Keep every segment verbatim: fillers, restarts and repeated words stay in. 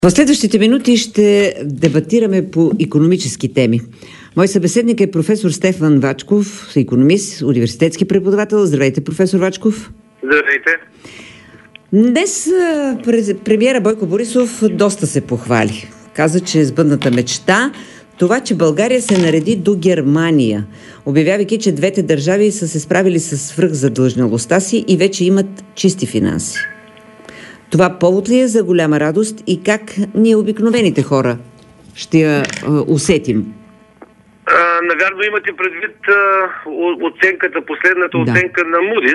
В следващите минути ще дебатираме по икономически теми. Мой събеседник е професор Стефан Вачков, икономист, университетски преподавател. Здравейте, професор Вачков. Здравейте. Днес премиера Бойко Борисов доста се похвали. Каза, че е сбъдната мечта това, че България се нареди до Германия, обявявайки, че двете държави са се справили с свръхзадлъжнялостта си и вече имат чисти финанси. Това повод ли е за голяма радост и как ние, обикновените хора, ще я а, усетим? А, навярно имате предвид а, оценката, последната да. оценка на Moody's.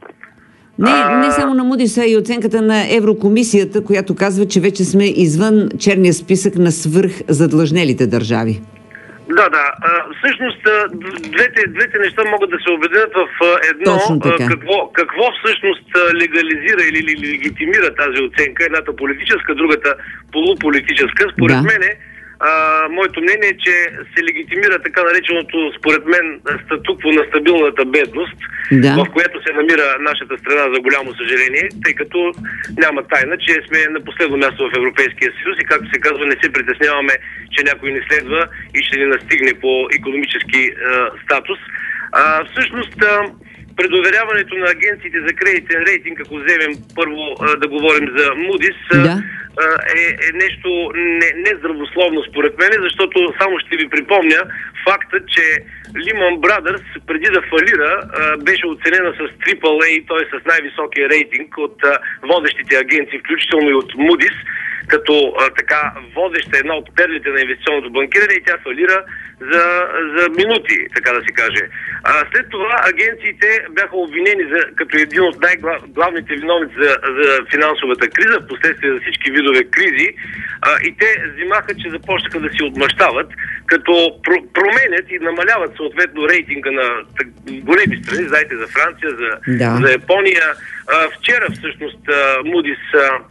Не, а... не само на Moody's, а и оценката на Еврокомисията, която казва, че вече сме извън черния списък на свръхзадлъжнелите държави. Да, да. А, всъщност, двете, двете неща могат да се обединят в едно. Какво, какво всъщност легализира или легитимира тази оценка, едната политическа, другата полуполитическа. Според да. мене, а, моето мнение е, че се легитимира така нареченото, според мен, статукво на стабилната бедност, да. в която се намира нашата страна, за голямо съжаление, тъй като няма тайна, че сме на последно място в Европейския съюз и, както се казва, не се притесняваме, че някой не следва и ще ни настигне по икономически а, статус. А, всъщност, а, предоверяването на агенциите за кредитен рейтинг, ако вземем първо а, да говорим за Moody's, да. Е, е нещо нездравословно според мен, защото само ще ви припомня факта, че Lehman Brothers преди да фалира беше оценена с Triple A, т.е. с най-високия рейтинг от водещите агенции, включително и от Moody's, като а, така водеща една от перлите на инвестиционното банкиране, и тя фалира за, за минути, така да се каже. А, след това агенциите бяха обвинени за, като един от най-главните виновници за, за финансовата криза, в последствие за всички видове кризи, а, и те взимаха, че започнаха да си отмъщават, като про- променят и намаляват съответно рейтинга на големи страни, знаете, за Франция, за, да. за Япония. А, вчера всъщност Moody's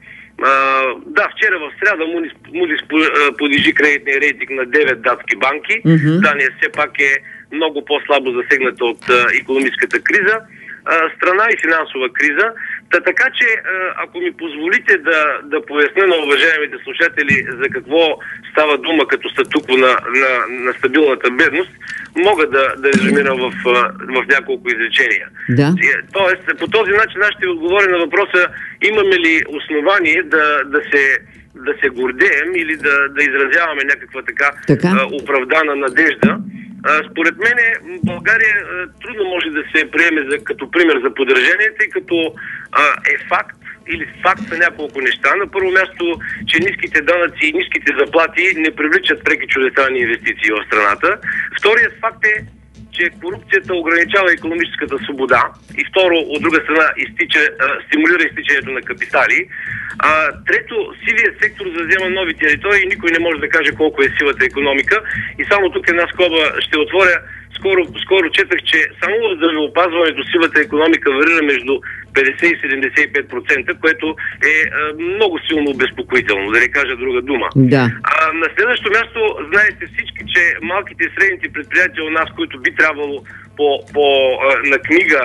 Uh, да, вчера в сряда Moody's понижи кредитния рейтинг на девет датски банки. Mm-hmm. Дания все пак е много по-слабо засегната от uh, икономическата криза, uh, страна и финансова криза. Та, така че, uh, ако ми позволите да, да поясня на уважаемите слушатели за какво става дума като статукво на, на, на стабилната бедност, мога да, да резюмирам в, в няколко изречения. Да. Тоест, по този начин аз ще отговоря на въпроса: имаме ли основание да, да се да се гордеем или да, да изразяваме някаква така, така? А, оправдана надежда. А, според мен България а, трудно може да се приеме за, като пример за подражание, тъй като а, е факт или факт са няколко неща. На първо място, че ниските данъци и ниските заплати не привличат преки чуждестранни инвестиции в страната. Вторият факт е, че корупцията ограничава икономическата свобода и второ, от друга страна, изтича, стимулира изтичането на капитали. А, трето, сивият сектор завзема нови територии и никой не може да каже колко е сивата икономика. И само тук една скоба ще отворя. Скоро, скоро четах, че само в здравеопазването сивата икономика варира между петдесет и седемдесет и пет процента, което е а, много силно обезпокоително, да не кажа друга дума. Да. А, на следващото място, знаете всички, че малките и средните предприятия у нас, които би трябвало по, по, а, на книга,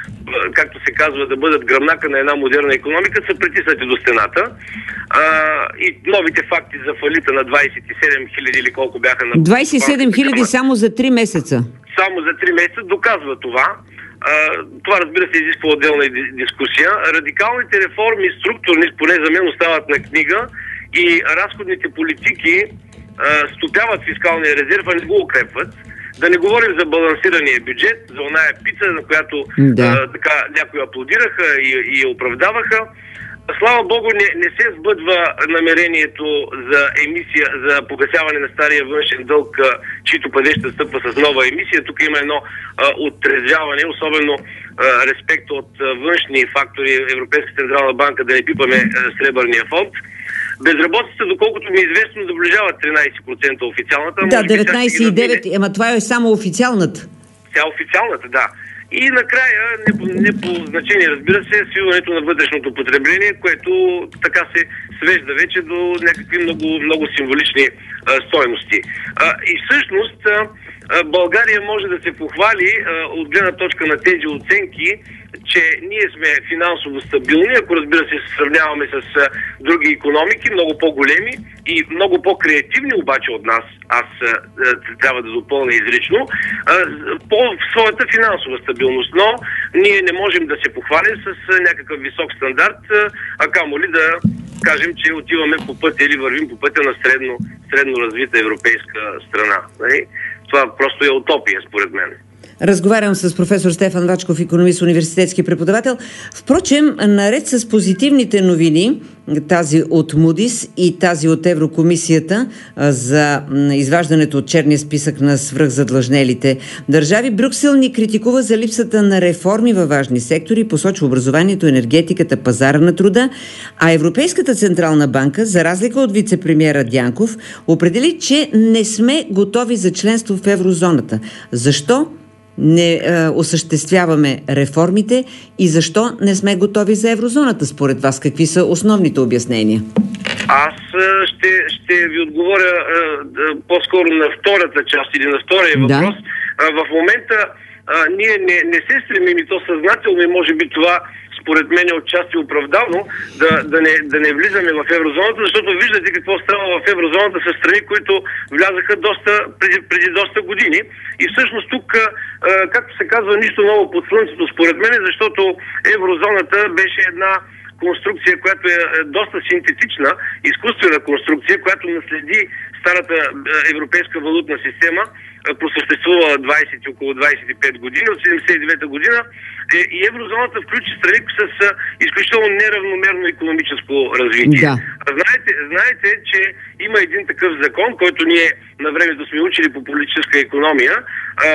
както се казва, да бъдат гръбнака на една модерна икономика, са притиснати до стената. А, и новите факти за фалита на двадесет и седем хиляди или колко бяха на... двадесет и седем хиляди само за три месеца. Само за три месеца доказва това. А, това, разбира се, изисква отделна дискусия. Радикалните реформи, структурни, поне за мен, остават на книга и разходните политики а, стопяват фискалния резерв, а не го укрепват. Да не говорим за балансирания бюджет, за оная пица, на която да. а, така някои аплодираха и, и я оправдаваха. Слава Богу, не, не се сбъдва намерението за емисия, за погасяване на стария външен дълг, чието падеж ще стъпва с нова емисия. Тук има едно а, оттрезвяване, особено а, респект от а, външни фактори, Европейска централна банка, да не пипаме а, сребърния фонд. Безработицата, доколкото ми е известно, наближава тринадесет процента официалната. Да, деветнадесет и девет, ама това е само официалната. Тя е официалната, да. И накрая, не по, не по значение, разбира се, свиването на вътрешното потребление, което така се свежда вече до някакви много, много символични а, стойности. А, и всъщност а, България може да се похвали а, от гледна точка на тези оценки, че ние сме финансово стабилни, ако разбира се се сравняваме с а, други икономики, много по-големи и много по-креативни обаче от нас, аз а, а, трябва да допълня изрично, а, по своята финансова стабилност. Но ние не можем да се похвалим с а, някакъв висок стандарт, а, а камо ли да кажем, че отиваме по пътя или вървим по пътя на средно, средно развита европейска страна. Нали? Това просто е утопия, според мен. Разговарям с професор Стефан Вачков, икономист, университетски преподавател. Впрочем, наред с позитивните новини, тази от Moody's и тази от Еврокомисията за изваждането от черния списък на свръхзадлъжнелите държави, Брюксел ни критикува за липсата на реформи във важни сектори, посочва образованието, енергетиката, пазара на труда, а Европейската централна банка, за разлика от вице-премиера Дянков, определи, че не сме готови за членство в еврозоната. Защо не е, осъществяваме реформите и защо не сме готови за еврозоната, според вас? Какви са основните обяснения? Аз ще, ще ви отговоря е, по-скоро на втората част или на втория въпрос. Да. В момента а, ние не, не се стремим, и то съзнателно, и може би това според мен е отчасти оправдано, да, да, не, да не влизаме в еврозоната, защото виждате какво става в еврозоната с страни, които влязаха доста, преди, преди доста години. И всъщност тук, а, както се казва, нищо ново под слънцето според мен, защото еврозоната беше една конструкция, която е доста синтетична, изкуствена конструкция, която наследи старата европейска валутна система, просъществува двайсет, около двайсет и пет години, от седемдесет и девета година, и еврозоната включи страни с изключително неравномерно икономическо развитие. Да. Знаете, знаете, че има един такъв закон, който ние на времето сме учили по политическа икономия, а, а,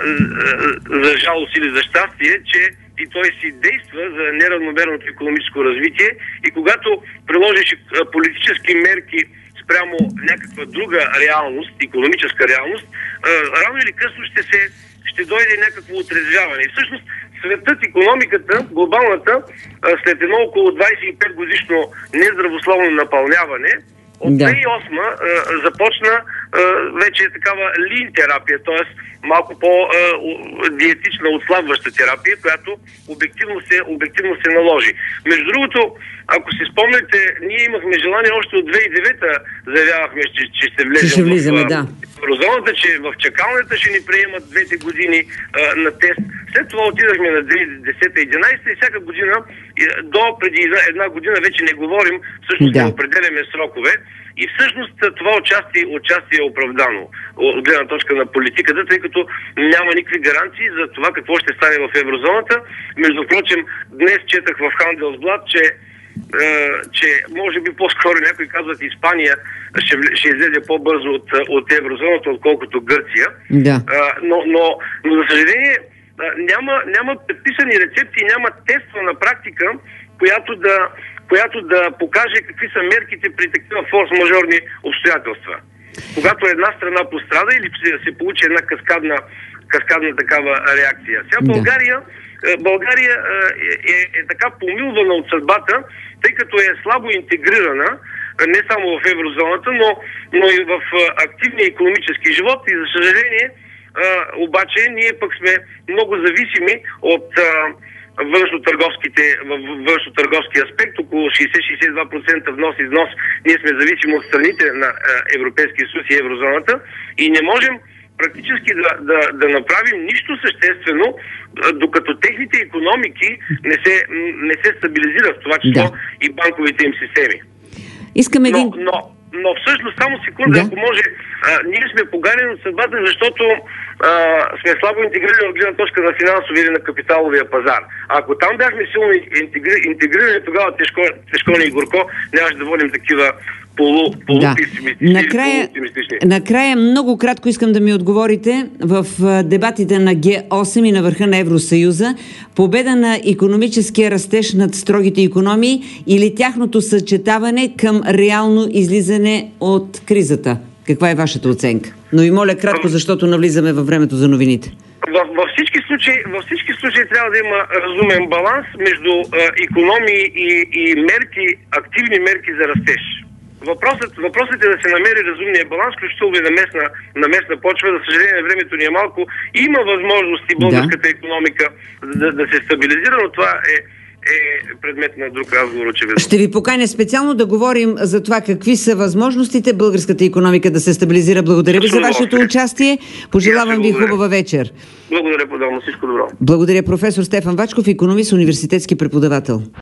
за жалост или за щастие, че и той си действа за неравномерното икономическо развитие, и когато приложиш политически мерки спрямо някаква друга реалност, икономическа реалност, рано или късно ще се ще дойде някакво отрезвяване. И всъщност светът, икономиката, глобалната, след едно около двайсет и пет годишно нездравословно напълняване, от две хиляди и осма да. започна вече такава лин терапия, т.е. малко по-диетична, отслабваща терапия, която обективно се, обективно се наложи. Между другото, ако си спомняте, ние имахме желание още от две хиляди и девета, заявявахме, че, че ще влезем ще влизаме, в да. еврозоната, че в чакалнята ще ни приемат двете години а, на тест. След това отидахме на две хиляди и десета и две хиляди и единайсета и всяка година, до преди една година вече не говорим, всъщност да. не определяме срокове. И всъщност това отчасти, отчасти е оправдано от гледна точка на политиката, тъй като няма никакви гаранции за това какво ще стане в еврозоната. Между прочим, днес четах в Handelsblad, че че може би по-скоро някои казват Испания ще, ще излезе по-бързо от, от еврозоната, отколкото Гърция. Да. А, но, но, но за съжаление няма, няма предписани рецепти, няма тествана практика, която да, която да покаже какви са мерките при такива форс-мажорни обстоятелства. Когато една страна пострада или се, се получи една каскадна, каскадна такава реакция. Сега да. България България е, е, е така помилвана от съдбата, тъй като е слабо интегрирана, не само в еврозоната, но, но и в активния икономически живот. И за съжаление, обаче, ние пък сме много зависими от външно-търговските, външно-търговски аспект, около шейсет до шейсет и два процента внос-износ. Ние сме зависими от страните на Европейския съюз и еврозоната и не можем практически да, да, да направим нищо съществено, докато техните икономики не се, не се стабилизират, в това число да. и банковите им системи. Искам един... Но, но, но всъщност, само секунда, да. ако може, а, ние сме погарени от съдбата, защото а, сме слабо интегрирани от гледна точка на финансовия или на капиталовия пазар. А ако там бяхме силно интегри, интегрирани, тогава тежко, тежко ни и горко, нямаше да водим такива полу, полу да. Накрая, накрая много кратко искам да ми отговорите в дебатите на Ге осем и на върха на Евросъюза. Победа на икономическия растеж над строгите икономии или тяхното съчетаване към реално излизане от кризата? Каква е вашата оценка? Но ви моля кратко, защото навлизаме във времето за новините. във, във, всички случаи, във всички случаи трябва да има разумен баланс между а, икономии и, и мерки, активни мерки за растеж. Въпросът, въпросът е да се намери разумния баланс, включително и на местна, на местна почва. За съжаление, времето ни е малко. Има възможности българската икономика да, да се стабилизира, но това е е предмет на друг разговор, очевидно. Ще ви поканя специално да говорим за това какви са възможностите българската икономика да се стабилизира. Благодаря ви за вашето участие. Пожелавам ви хубава вечер. Благодаря, подобно. Всичко добро. Благодаря, професор Стефан Вачков, икономист, университетски преподавател.